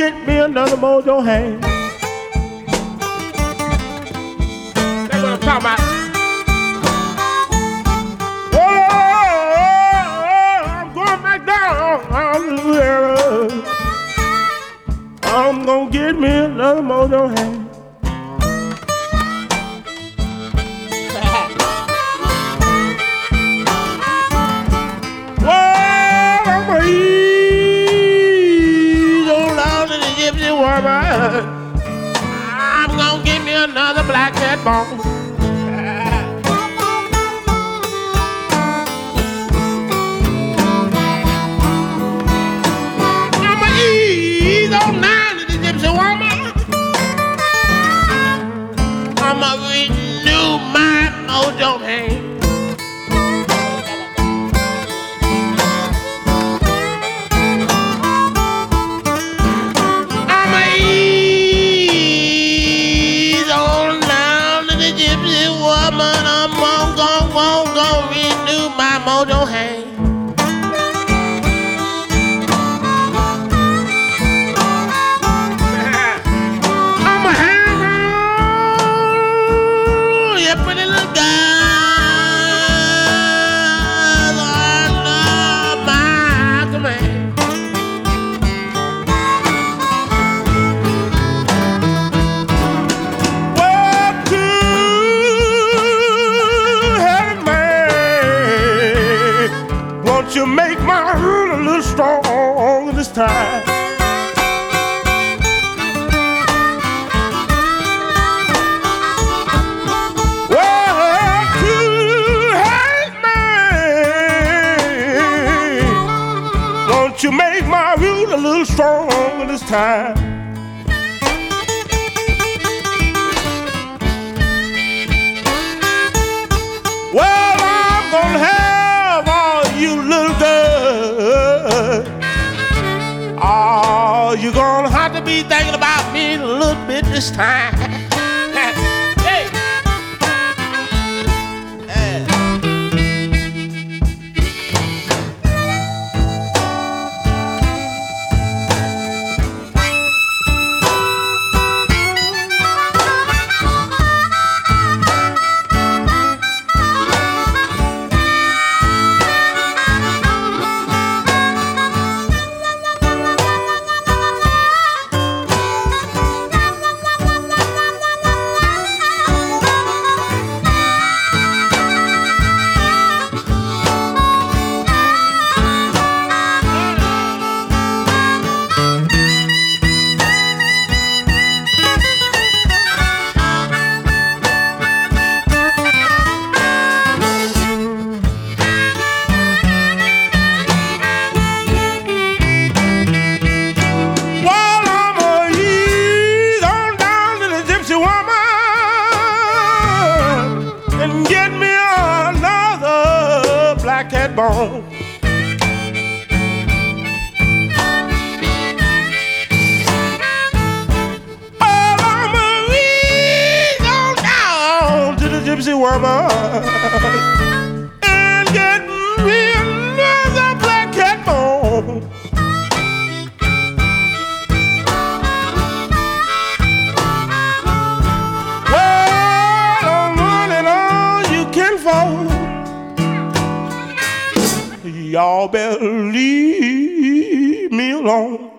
get me another mojo hand. That's what I'm talking about. I'm going back down. I'm gonna get me another mojo hand. Well, I'm gonna ease on down to the gypsy woman. I'm gonna get me another black cat bone. I'ma renew my mojo hand. I'ma ease on down to the gypsy woman. I'm gonna renew my mojo hand. Pretty little girls under my command. Well, to heaven, man, won't you make my rule a little stronger this time? You make my rule a little stronger this time. Well, I'm gonna have all you little girls. Oh, you're gonna have to be thinking about me a little bit this time. And get me another black cat bone. Oh, I'ma reach on down to the gypsy woman and get me another black cat bone. Y'all better leave me alone.